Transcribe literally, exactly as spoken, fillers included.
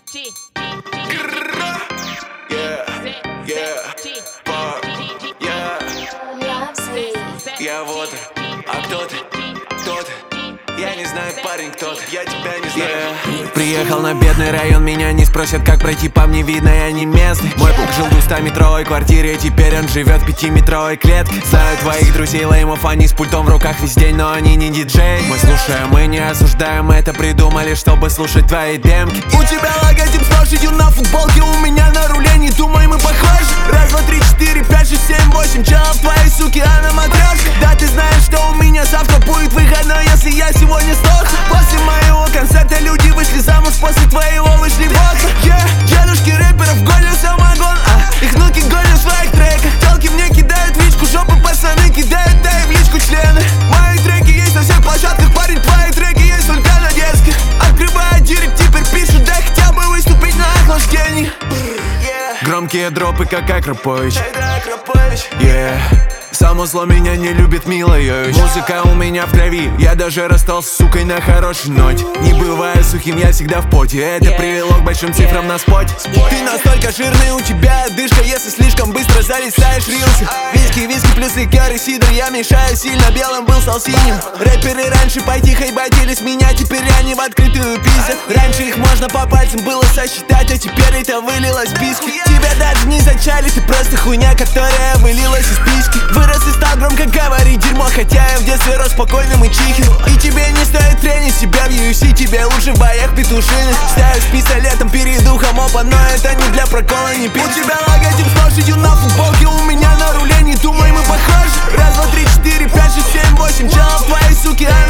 Я вот, а кто ты? Кто ты? Я не знаю, парень, кто ты, я тебя не знаю. yeah. Приехал на бедный район, меня не спросят, как пройти, по мне видно, я не местный. Мой пук жил в двухстометровой квартире, теперь он живет в пятиметровой клетке. Знаю твоих друзей леймов, они с пультом в руках весь день, но они не диджей. Мы слушаем, мы не осуждаем, это придумали, чтобы слушать твои демки. У тебя логотип с лошадью на футболке, у меня на руле, не думай, мы похожи. Раз, два, три, четыре, пять, шесть, семь, восемь, челов твоей суки, она матрешка. Да ты знаешь, что у меня завтра будет выходной, если я сегодня сдохну. После моего концерта люди вышли замуж, после твоего вышли в окна. yeah. Дедушки рэперов гонят самогон, а их внуки гонят в своих треках. Телки мне кидают в личку, жопы пацаны кидают, да и в личку члены. Мои треки есть на всех площадках, парень, твои треки есть только на детских. Открывая директ, теперь пишут, да хотя бы выступить на охлаждении. yeah. Громкие дропы, как Акропович, yeah. Само зло меня не любит, милая. Музыка у меня в крови, я даже расстался с сукой на хорошей ноте. Не бывая сухим, я всегда в поте, это привело к большим цифрам на споте. Ты настолько жирный, у тебя одышка, если слишком быстро залистаешь рилсы. Виски, виски плюс ликер и сидр, я мешаю сильно, белым был стал синим. Рэперы раньше потихо ботились меня, теперь они в открытую пиздят. Раньше их можно по пальцам было сосчитать, а теперь это вылилось в списки. Тебя даже не зачали, ты просто хуйня, которая вылилась из письки. Вырос и стал громко говорить дерьмо, хотя я в детстве рос спокойным и тихим. И тебе не стоит тренить себя в ю эф си, тебе лучше в боях петушиных. Ставишь пистолетом перед ухом опа, но это не для прокола, не пить. У тебя логотип с лошадью на футболке, у меня на руле, не думай, мы похожи. Раз, два, три, четыре, пять, шесть, семь, восемь, челов твоей суки, она